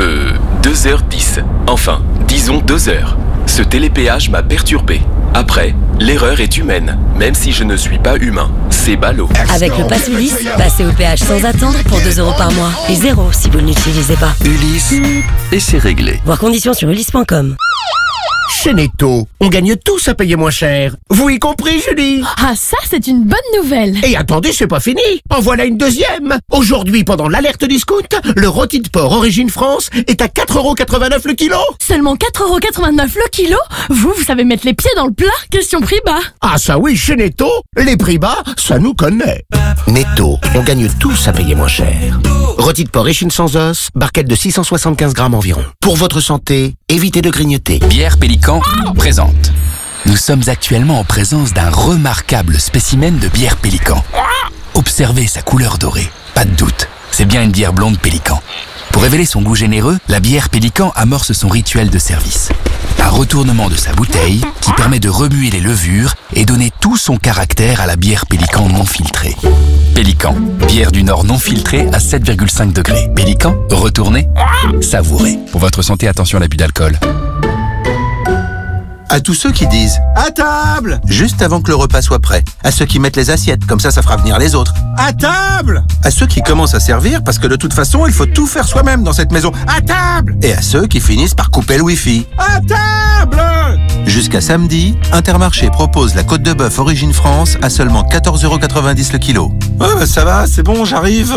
2h10. Enfin, disons 2 heures. Ce télépéage m'a perturbé. Après, l'erreur est humaine, même si je ne suis pas humain. C'est ballot. Avec le pass Ulysse, passez au péage sans attendre pour 2 € par mois. Et 0 si vous ne l'utilisez pas. Ulysse, et c'est réglé. Voir conditions sur ulysse.com. Chez Netto, on gagne tous à payer moins cher. Vous y compris, Julie? Ah, ça, c'est une bonne nouvelle. Et attendez, c'est pas fini. En voilà une deuxième. Aujourd'hui, pendant l'alerte discount, le rôti de porc Origine France est à 4,89 € le kilo. Seulement 4,89 € le kilo? Vous savez mettre les pieds dans le plat? Question prix bas. Ah ça oui, chez Netto, les prix bas, ça nous connaît. Netto, on gagne tous à payer moins cher. Rôti de porc échine sans os, barquette de 675 grammes environ. Pour votre santé, évitez de grignoter. Bière Pélican présente. Nous sommes actuellement en présence d'un remarquable spécimen de bière Pélican. Observez sa couleur dorée. Pas de doute, c'est bien une bière blonde Pélican. Pour révéler son goût généreux, la bière Pélican amorce son rituel de service. Un retournement de sa bouteille qui permet de remuer les levures et donner tout son caractère à la bière Pélican non filtrée. Pélican, bière du Nord non filtrée à 7,5 degrés. Pélican, retournez, savourez. Pour votre santé, attention à l'abus d'alcool. À tous ceux qui disent « À table !» juste avant que le repas soit prêt. À ceux qui mettent les assiettes, comme ça fera venir les autres. « À table !» À ceux qui commencent à servir, parce que de toute façon, il faut tout faire soi-même dans cette maison. « À table !» Et à ceux qui finissent par couper le wifi. « À table !» Jusqu'à samedi, Intermarché propose la côte de bœuf Origine France à seulement 14,90 € le kilo. « Ouais, ça va, c'est bon, j'arrive...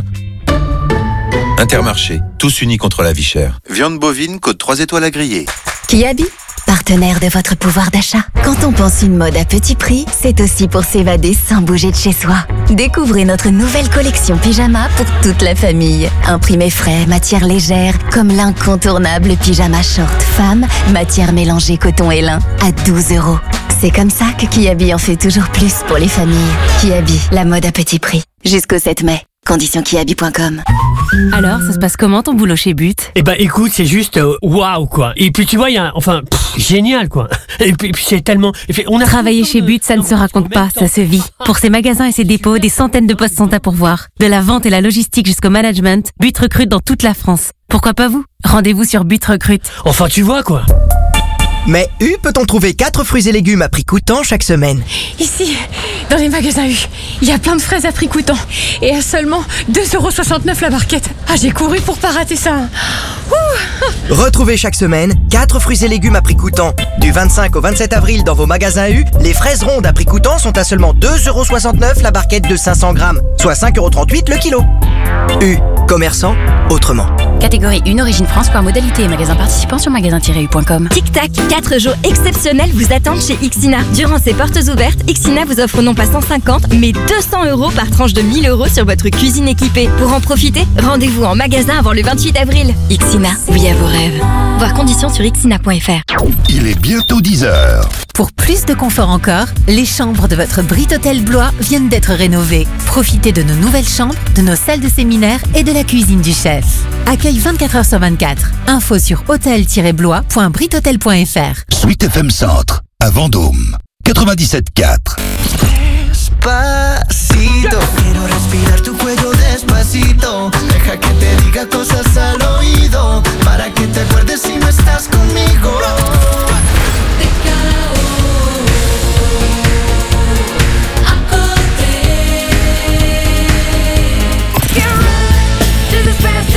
Intermarché, tous unis contre la vie chère. Viande bovine, côte 3 étoiles à griller. Kiabi, partenaire de votre pouvoir d'achat. Quand on pense une mode à petit prix, c'est aussi pour s'évader sans bouger de chez soi. Découvrez notre nouvelle collection pyjama pour toute la famille. Imprimé frais, matière légère, comme l'incontournable pyjama short femme, matière mélangée coton et lin, à 12 €. C'est comme ça que Kiabi en fait toujours plus pour les familles. Kiabi, la mode à petit prix. Jusqu'au 7 mai. Conditions kiabi.com. Alors, ça se passe comment ton boulot chez But? Eh ben écoute, c'est juste waouh quoi. Et puis tu vois, il y a génial quoi. Et puis c'est tellement Travailler chez But, ça ne se raconte pas, ça se vit. Pour ses magasins et ses dépôts, des centaines de postes sont à pourvoir. De la vente et la logistique jusqu'au management, But recrute dans toute la France. Pourquoi pas vous? Rendez-vous sur But Recrute. Enfin tu vois quoi. Mais U peut-on trouver 4 fruits et légumes à prix coûtant chaque semaine? Ici, dans les magasins U, il y a plein de fraises à prix coûtant. Et à seulement 2,69 € la barquette. Ah, j'ai couru pour pas rater ça. Ouh. Retrouvez chaque semaine 4 fruits et légumes à prix coûtant. Du 25 au 27 avril dans vos magasins U, les fraises rondes à prix coûtant sont à seulement 2,69 € la barquette de 500 grammes, soit 5,38 € le kilo. U, commerçant autrement. Catégorie 1 Origine France, par modalité et magasin participant sur magasin-u.com. Tic-tac, 4 jours exceptionnels vous attendent chez Ixina. Durant ces portes ouvertes, Ixina vous offre non pas 150, mais 200 € par tranche de 1 000 € sur votre cuisine équipée. Pour en profiter, rendez-vous en magasin avant le 28 avril. Ixina, oui à vos rêves. Voir conditions sur ixina.fr. Il est bientôt 10 h. Pour plus de confort encore, les chambres de votre Brit Hôtel Blois viennent d'être rénovées. Profitez de nos nouvelles chambres, de nos salles de séminaire et de la cuisine du chef. Accueil 24 h sur 24. Info sur hôtel-blois.brithotel.fr. Sweet FM Centre, à Vendôme, 97.4. Despacito, quiero respirar tu cuello despacito. Deja que te diga cosas al oído, para que te acuerdes si no estás conmigo. This is fast.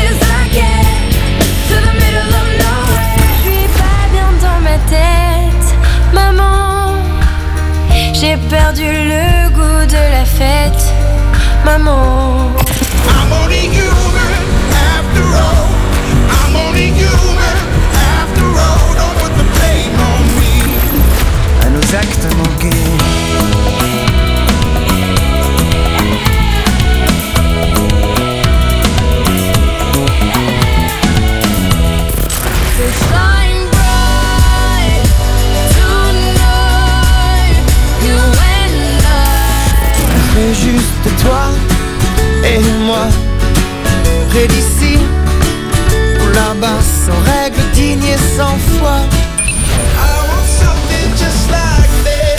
ici ou là-bas, sans règles, dignes et sans foi. I want something just like this.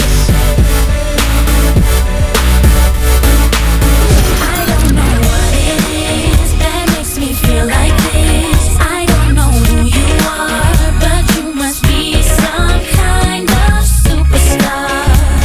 I don't know what it is that makes me feel like this. I don't know who you are, but you must be some kind of superstar.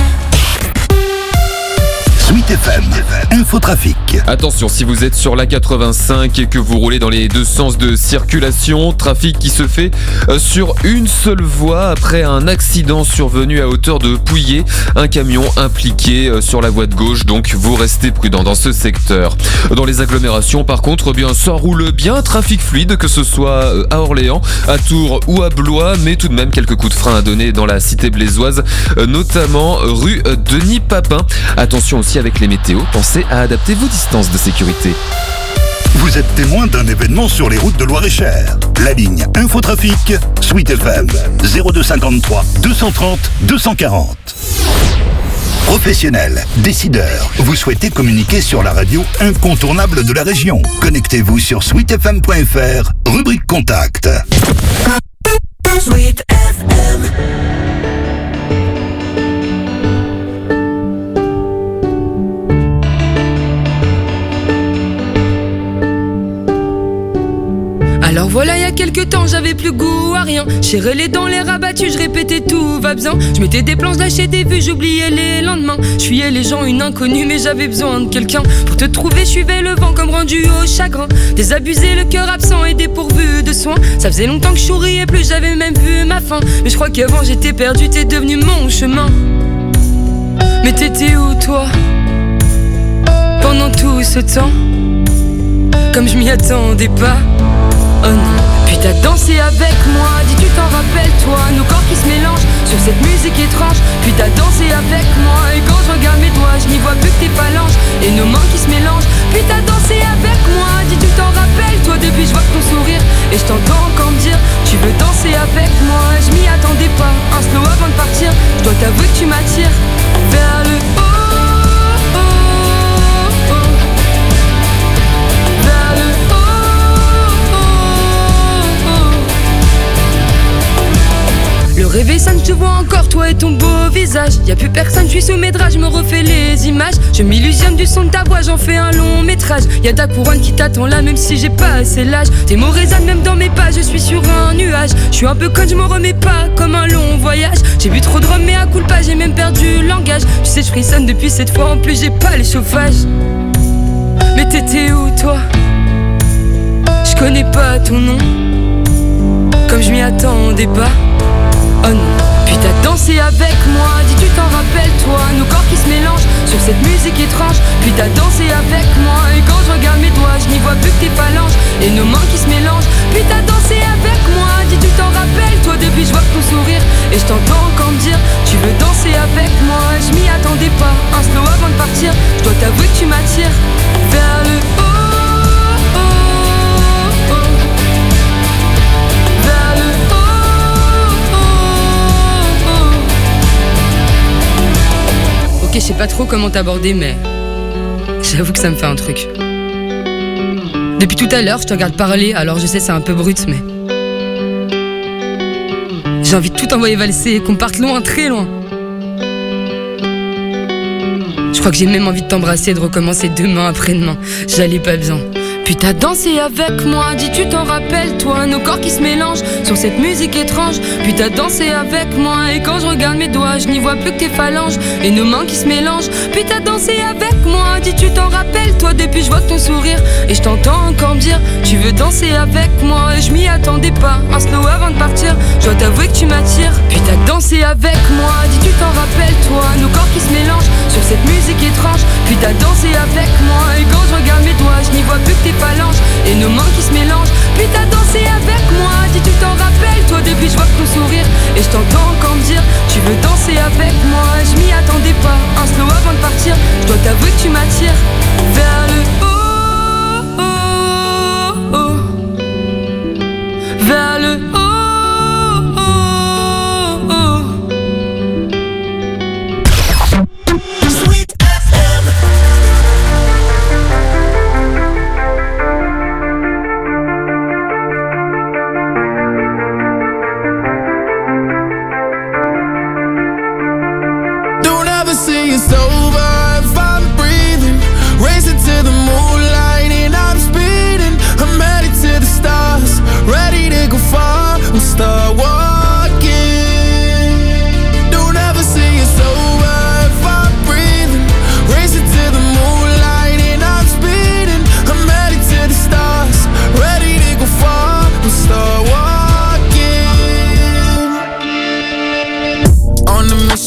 Sweet FM, Infotrafic. Attention, si vous êtes sur la 85 et que vous roulez dans les deux sens de circulation, trafic qui se fait sur une seule voie après un accident survenu à hauteur de Pouillet. Un camion impliqué sur la voie de gauche, donc vous restez prudent dans ce secteur. Dans les agglomérations, par contre, eh bien ça roule bien, trafic fluide, que ce soit à Orléans, à Tours ou à Blois, mais tout de même quelques coups de frein à donner dans la cité blésoise, notamment rue Denis Papin. Attention aussi avec les météos, pensez à adapter vos distances de sécurité. Vous êtes témoin d'un événement sur les routes de Loir-et-Cher. La ligne Infotrafic, Sweet FM, 0253 230 240. Professionnels, décideurs, vous souhaitez communiquer sur la radio incontournable de la région. Connectez-vous sur sweetfm.fr, rubrique Contact. Sweet FM. Alors voilà, il y a quelques temps, j'avais plus goût à rien. Serré les dents, les rabattus, je répétais tout va bien. Je mettais des planches, lâchais des vues, j'oubliais les lendemains. Je fuyais les gens, une inconnue, mais j'avais besoin de quelqu'un. Pour te trouver, je suivais le vent comme rendu au chagrin. Désabusé, le cœur absent et dépourvu de soins. Ça faisait longtemps que je souriais plus, j'avais même vu ma fin. Mais je crois qu'avant j'étais perdu, t'es devenu mon chemin. Mais t'étais où toi pendant tout ce temps? Comme je m'y attendais pas. Oh non, puis t'as dansé avec moi, dis tu t'en rappelles toi, nos corps qui se mélangent sur cette musique étrange. Puis t'as dansé avec moi, et quand je regarde mes doigts, je n'y vois plus que tes phalanges et nos mains qui se mélangent. Puis t'as dansé avec moi, dis tu t'en rappelles toi, depuis je vois ton sourire et je t'entends encore me dire tu veux danser avec moi. Je m'y attendais pas, un slow avant de partir, je dois t'avouer que tu m'attires vers le haut. Le réveil sonne, je te vois encore, toi et ton beau visage. Y'a plus personne, je suis sous mes draps, je me refais les images. Je m'illusionne du son de ta voix, j'en fais un long métrage. Y'a ta couronne qui t'attend là, même si j'ai pas assez l'âge. Tes mots résonnent même dans mes pas, je suis sur un nuage. Je suis un peu conne, je m'en remets pas, comme un long voyage. J'ai bu trop de rhum, mais à culpa, j'ai même perdu le langage. Tu sais, je frissonne depuis cette fois, en plus j'ai pas les chauffages. Mais t'étais où toi? Je connais pas ton nom, comme je m'y attendais pas. Oh non, puis t'as dansé avec moi, dis tu t'en rappelles toi, nos corps qui se mélangent sur cette musique étrange. Puis t'as dansé avec moi, et quand je regarde mes doigts, je n'y vois plus que tes phalanges et nos mains qui se mélangent. Puis t'as dansé avec moi, dis tu t'en rappelles toi, depuis je vois ton sourire et je t'entends encore me dire tu veux danser avec moi. Je m'y attendais pas, un slow avant de partir, je dois t'avouer que tu m'attires vers le haut. Ok, je sais pas trop comment t'aborder, mais j'avoue que ça me fait un truc. Depuis tout à l'heure, je te regarde parler, alors je sais c'est un peu brut, mais j'ai envie de tout envoyer valser, qu'on parte loin, très loin. Je crois que j'ai même envie de t'embrasser, de recommencer demain, après-demain. J'allais pas bien. Puis t'as dansé avec moi, dis tu t'en rappelles toi, nos corps qui se mélangent sur cette musique étrange. Puis t'as dansé avec moi, et quand je regarde mes doigts, je n'y vois plus que tes phalanges et nos mains qui se mélangent. Puis t'as dansé avec moi, dis tu t'en rappelles toi, depuis je vois ton sourire et je t'entends encore me dire tu veux danser avec moi. Et je m'y attendais pas, un slow avant de partir, je dois t'avouer que tu m'attires. Puis t'as dansé avec moi, dis tu t'en rappelles toi, nos corps qui se mélangent sur cette musique étrange. Puis t'as dansé avec moi, et quand je regarde mes doigts, je n'y vois plus que tes phalanges et nos mains qui se mélangent. Puis t'as dansé avec moi, dis tu t'en rappelles toi, depuis je vois ton sourire et je t'entends encore me dire tu veux danser avec moi. Je m'y attendais pas, un slow avant de partir, je dois t'avouer que tu m'attires vers le haut, vers le haut.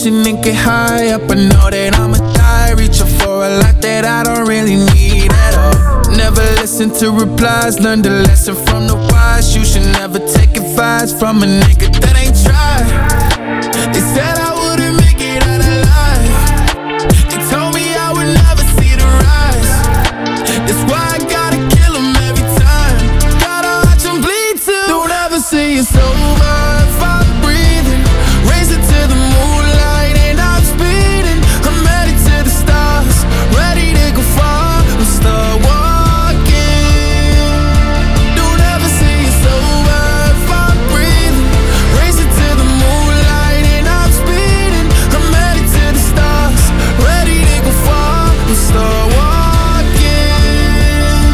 motion and get high up. I know that I'ma die, reaching for a lot that I don't really need at all. Never listen to replies, learn the lesson from the wise. You should never take advice from a nigga that ain't tried. They said I wouldn't make it out alive. They told me I would never see the rise. That's why I gotta kill 'em every time. Gotta watch 'em bleed too. Don't ever say it's over if I'm breathing. Raise it to the moonlight and I'm speeding. I'm headed to the stars, ready to go far. I'm start walking. Don't ever say it's over if I'm breathing. Raise it to the moonlight and I'm speeding. I'm headed to the stars, ready to go far. I'm start walking.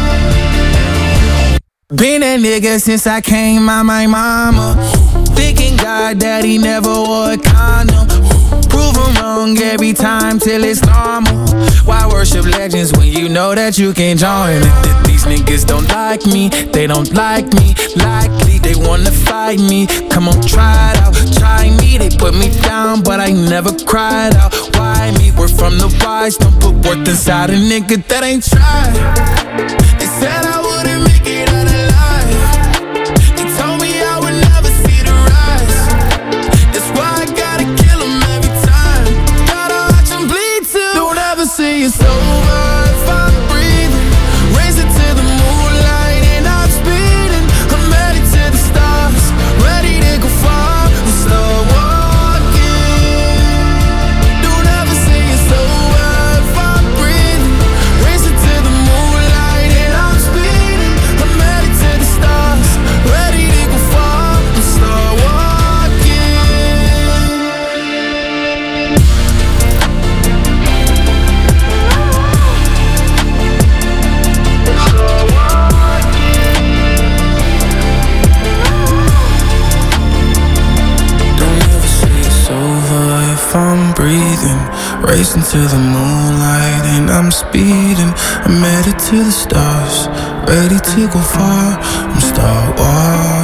Been a nigga since I came out my mama. Thinking God that he never wore a condom. Prove him wrong every time till it's normal. Why worship legends when you know that you can join it? These niggas don't like me, they don't like me. Likely they wanna fight me. Come on, try it out, try me. They put me down, but I never cried out. Why me? We're from the wise, don't put worth inside a nigga that ain't tried. They said I wouldn't make it out alive. They told me I would never see the rise. That's why I gotta kill 'em every time. Gotta watch 'em bleed too. Don't ever say it's over if I'm breathing. Raise it to the moonlight and I'm speeding. I'm headed to the stars, ready to go far. I'm start walking. Don't ever say it's over if I'm breathing. Raise it to the moonlight and I'm speeding. I'm headed to the stars, ready to go far. I'm start walking. Don't ever say it's over if I'm breathing. Racing to the moonlight and I'm speeding. I'm headed to the stars, ready to go far. I'm start walking.